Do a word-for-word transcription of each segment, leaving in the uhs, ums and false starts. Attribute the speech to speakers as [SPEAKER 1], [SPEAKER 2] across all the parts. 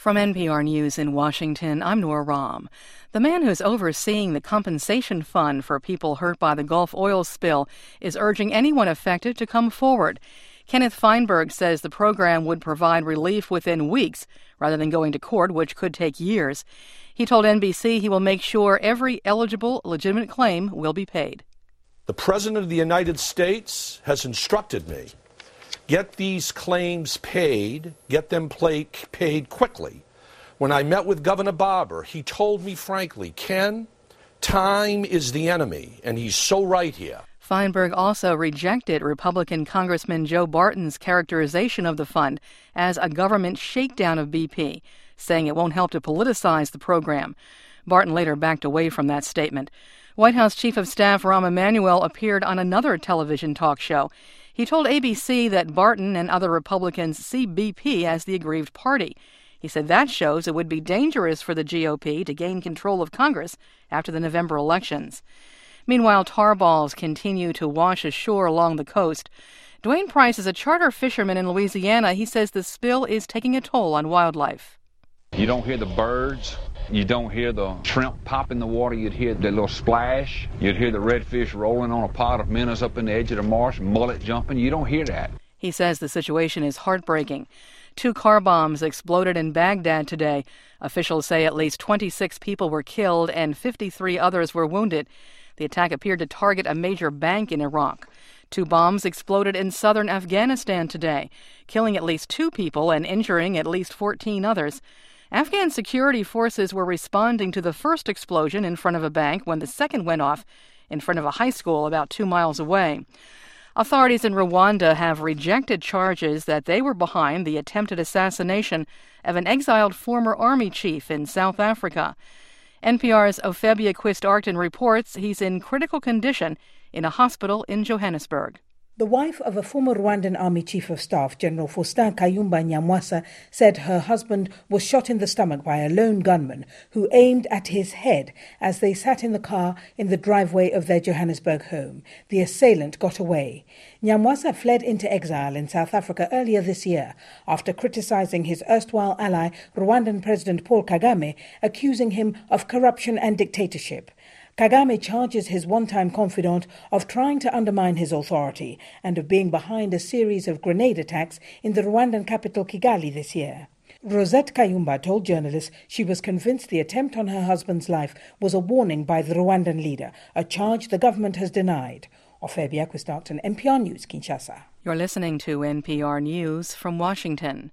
[SPEAKER 1] From N P R News in Washington, I'm Nora Rahm. The man who's overseeing the compensation fund for people hurt by the Gulf oil spill is urging anyone affected to come forward. Kenneth Feinberg says the program would provide relief within weeks rather than going to court, which could take years. He told N B C he will make sure every eligible, legitimate claim will be paid.
[SPEAKER 2] The President of the United States has instructed me, get these claims paid, get them play, paid quickly. When I met with Governor Barbour, he told me frankly, Ken, time is the enemy, and he's so right here.
[SPEAKER 1] Feinberg also rejected Republican Congressman Joe Barton's characterization of the fund as a government shakedown of B P, saying it won't help to politicize the program. Barton later backed away from that statement. White House Chief of Staff Rahm Emanuel appeared on another television talk show. He told A B C that Barton and other Republicans see B P as the aggrieved party. He said that shows it would be dangerous for the G O P to gain control of Congress after the November elections. Meanwhile, tar balls continue to wash ashore along the coast. Dwayne Price is a charter fisherman in Louisiana. He says the spill is taking a toll on wildlife.
[SPEAKER 3] You don't hear the birds. You don't hear the shrimp pop in the water. You'd hear the little splash. You'd hear the redfish rolling on a pot of minnows up in the edge of the marsh, mullet jumping. You don't hear that.
[SPEAKER 1] He says the situation is heartbreaking. Two car bombs exploded in Baghdad today. Officials say at least twenty-six people were killed and fifty-three others were wounded. The attack appeared to target a major bank in Iraq. Two bombs exploded in southern Afghanistan today, killing at least two people and injuring at least fourteen others. Afghan security forces were responding to the first explosion in front of a bank when the second went off in front of a high school about two miles away. Authorities in Rwanda have rejected charges that they were behind the attempted assassination of an exiled former army chief in South Africa. N P R's Ophebia Quist-Arton reports he's in critical condition in a hospital in Johannesburg.
[SPEAKER 4] The wife of a former Rwandan Army Chief of Staff, General Faustin Kayumba Nyamwasa, said her husband was shot in the stomach by a lone gunman who aimed at his head as they sat in the car in the driveway of their Johannesburg home. The assailant got away. Nyamwasa fled into exile in South Africa earlier this year after criticizing his erstwhile ally, Rwandan President Paul Kagame, accusing him of corruption and dictatorship. Kagame charges his one-time confidant of trying to undermine his authority and of being behind a series of grenade attacks in the Rwandan capital Kigali this year. Rosette Kayumba told journalists she was convinced the attempt on her husband's life was a warning by the Rwandan leader, a charge the government has denied. Ophebia Quist-Arton, N P R News, Kinshasa.
[SPEAKER 1] You're listening to N P R News from Washington.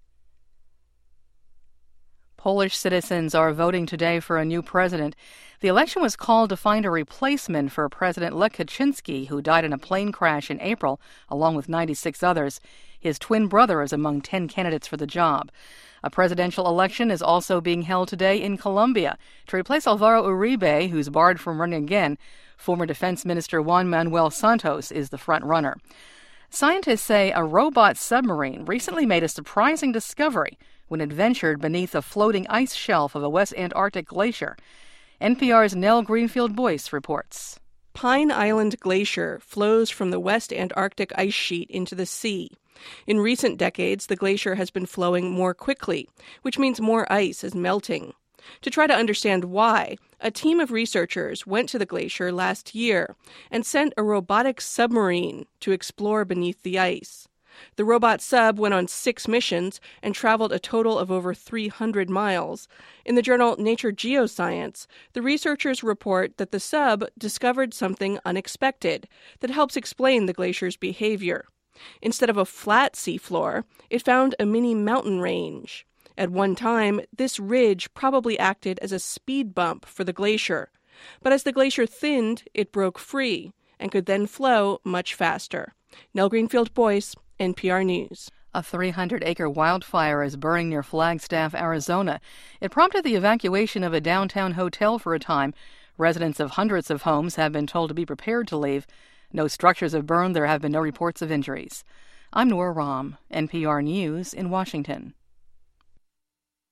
[SPEAKER 1] Polish citizens are voting today for a new president. The election was called to find a replacement for President Lech Kaczynski, who died in a plane crash in April, along with ninety-six others. His twin brother is among ten candidates for the job. A presidential election is also being held today in Colombia to replace Alvaro Uribe, who's barred from running again. Former Defense Minister Juan Manuel Santos is the front runner. Scientists say a robot submarine recently made a surprising discovery when it ventured beneath a floating ice shelf of a West Antarctic glacier. N P R's Nell Greenfield-Boyce reports.
[SPEAKER 5] Pine Island Glacier flows from the West Antarctic ice sheet into the sea. In recent decades, the glacier has been flowing more quickly, which means more ice is melting. To try to understand why, a team of researchers went to the glacier last year and sent a robotic submarine to explore beneath the ice. The robot sub went on six missions and traveled a total of over three hundred miles. In the journal Nature Geoscience, the researchers report that the sub discovered something unexpected that helps explain the glacier's behavior. Instead of a flat seafloor, it found a mini mountain range. At one time, this ridge probably acted as a speed bump for the glacier. But as the glacier thinned, it broke free and could then flow much faster. Nell Greenfield-Boyce, N P R News.
[SPEAKER 1] A three hundred acre wildfire is burning near Flagstaff, Arizona. It prompted the evacuation of a downtown hotel for a time. Residents of hundreds of homes have been told to be prepared to leave. No structures have burned. There have been no reports of injuries. I'm Nora Rahm, N P R News in Washington.